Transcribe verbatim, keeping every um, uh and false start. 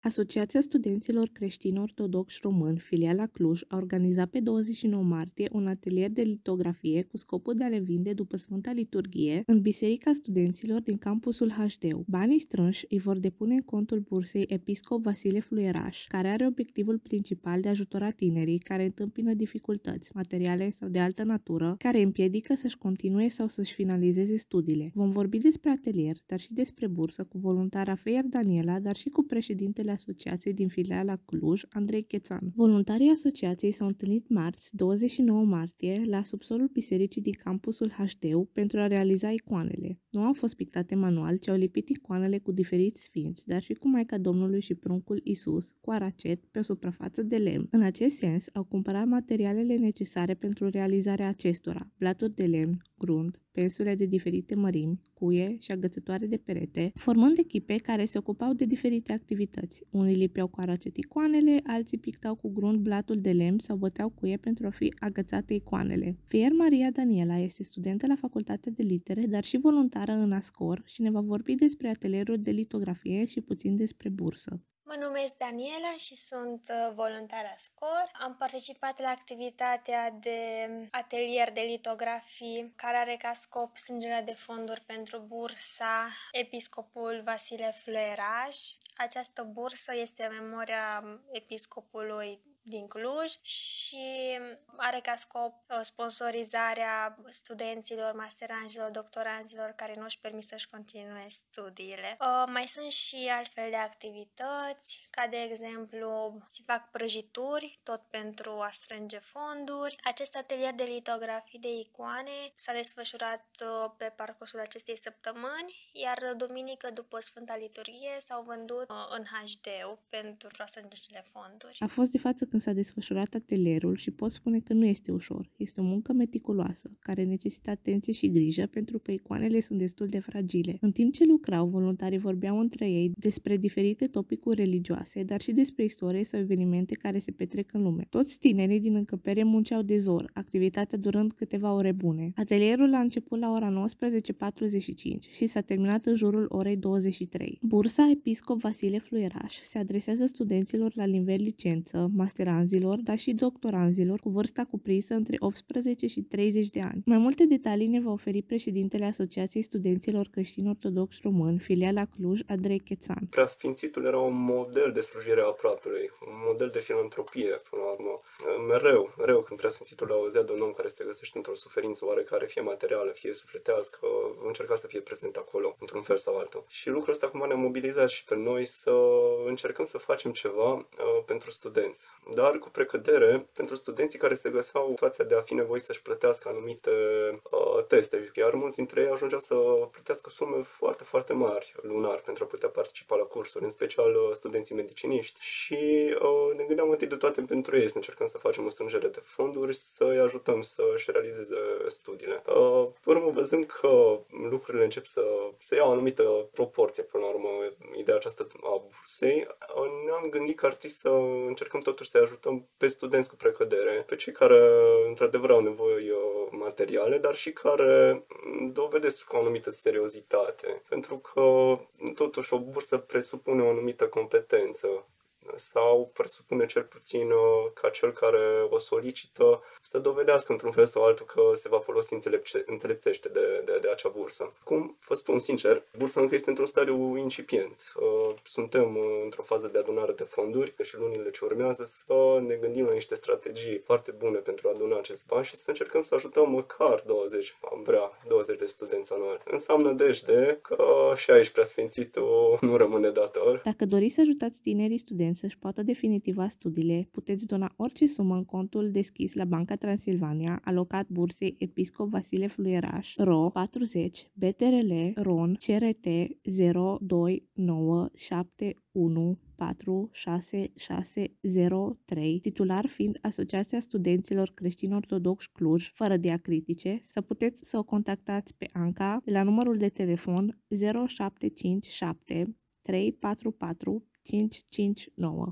Asociația Studenților Creștini-Ortodocși Români, filiala Cluj, a organizat pe douăzeci și nouă martie un atelier de litografie cu scopul de a le vinde după Sfânta Liturghie în Biserica Studenților din campusul H D U. Banii strânși îi vor depune în contul bursei Episcop Vasile Fluieraș, care are obiectivul principal de a ajutora tinerii care întâmpină dificultăți materiale sau de altă natură, care îi împiedică să-și continue sau să-și finalizeze studiile. Vom vorbi despre atelier, dar și despre bursă cu voluntara Feier Daniela, dar și cu președintele asociației din filiala Cluj, Andrei Chețan. Voluntarii asociației s-au întâlnit marți, douăzeci și nouă martie, la subsolul bisericii din campusul H D U pentru a realiza icoanele. Nu au fost pictate manual, ci au lipit icoanele cu diferiți sfinți, dar și cu Maica Domnului și pruncul Isus, cu aracet, pe o suprafață de lemn. În acest sens, au cumpărat materialele necesare pentru realizarea acestora: blaturi de lemn, grund, pensule de diferite mărimi, cuie și agățătoare de perete, formând echipe care se ocupau de diferite activități. Unii lipeau cu aracet icoanele, alții pictau cu grund blatul de lemn sau băteau cuie pentru a fi agățate icoanele. Fier Maria Daniela este studentă la Facultatea de Litere, dar și voluntară în ASCOR și ne va vorbi despre atelierul de litografie și puțin despre bursă. Mă numesc Daniela și sunt voluntară SCOR. Am participat la activitatea de atelier de litografii care are ca scop strângerea de fonduri pentru bursa Episcopul Vasile Fluieraș. Această bursă este în memoria episcopului din Cluj și are ca scop sponsorizarea studenților, masteranzilor, doctoranzilor care nu își permit să-și continue studiile. Mai sunt și altfel de activități, ca de exemplu se fac prăjituri, tot pentru a strânge fonduri. Acest atelier de litografii de icoane s-a desfășurat pe parcursul acestei săptămâni, iar duminică după Sfânta Liturghie s-au vândut în H D U pentru a strânge acele fonduri. A fost de față când s-a desfășurat atelierul și pot spune că nu este ușor. Este o muncă meticuloasă, care necesită atenție și grijă pentru că icoanele sunt destul de fragile. În timp ce lucrau, voluntarii vorbeau între ei despre diferite topicuri religioase, dar și despre istorie sau evenimente care se petrec în lume. Toți tinerii din încăpere munceau de zor, activitatea durând câteva ore bune. Atelierul a început la ora nouăsprezece patruzeci și cinci și s-a terminat în jurul orei douăzeci și trei. Bursa Episcop Vasile Fluieraș se adresează studenților la nivel licență, masteranzilor, dar și doctoranzilor cu vârsta cuprinsă între optsprezece și treizeci de ani. Mai multe detalii ne va oferi președintele Asociației Studenților Creștini-Ortodocși Români, filiala Cluj, Andrei Chețan. Preasfințitul era un model de slujire a aproapelui, un model de filantropie, până la urmă. Mereu, mereu când Preasfințitul auzea de un om care se găsește într-o suferință oarecare, fie materială, fie sufletească, încerca să fie prezent acolo, într-un fel sau altul. Și lucrul ăsta acum ne-a mobilizat și pe noi să încercăm să facem ceva uh, pentru studenți. Dar cu precădere, pentru studenții care se găseau în situația de a fi nevoiți să-și plătească anumite uh, teste, iar mulți dintre ei ajungeau să plătească sume foarte, foarte mari lunar pentru a putea participa la cursuri, în special uh, studenții mediciniști. Și uh, ne gândeam întâi de toate pentru ei, să încercăm să facem o strângere de fonduri, să-i ajutăm să-și realizeze studiile. Uh, urmă, văzând că lucrurile încep să, să iau o anumită proporție, până la urmă, ideea aceasta a bursei, uh, ne-am gândit că ar trebui să încercăm totuși să ajutăm pe studenți cu precădere, pe cei care într-adevăr au nevoie materiale, dar și care dovedesc o anumită seriozitate, pentru că totuși o bursă presupune o anumită competență sau presupune cel puțin ca cel care o solicită să dovedească într-un fel sau altul că se va folosi înțelepce, înțelepțește de, de, de acea bursă. Cum vă spun sincer, bursa încă este într-un stadiu incipient. Suntem într-o fază de adunare de fonduri și lunile ce urmează să ne gândim la niște strategii foarte bune pentru a aduna acest bani și să încercăm să ajutăm măcar douăzeci, am vrea, douăzeci de studenți anual. Înseamnă dejde că și aici Preasfințitul nu rămâne dator. Dacă doriți să ajutați tinerii studenți să-și poată definitiva studiile, puteți dona orice sumă în contul deschis la Banca Transilvania, alocat bursei Episcop Vasile Fluieraș, R O patruzeci, B T R L, R O N, C R T zero doi nouă șapte unu patru șase șase zero trei, titular fiind Asociația Studenților Creștini-Ortodocși Cluj, fără diacritice, să puteți să o contactați pe Anca la numărul de telefon zero șapte cinci șapte trei patru patru cinci cinci nouă.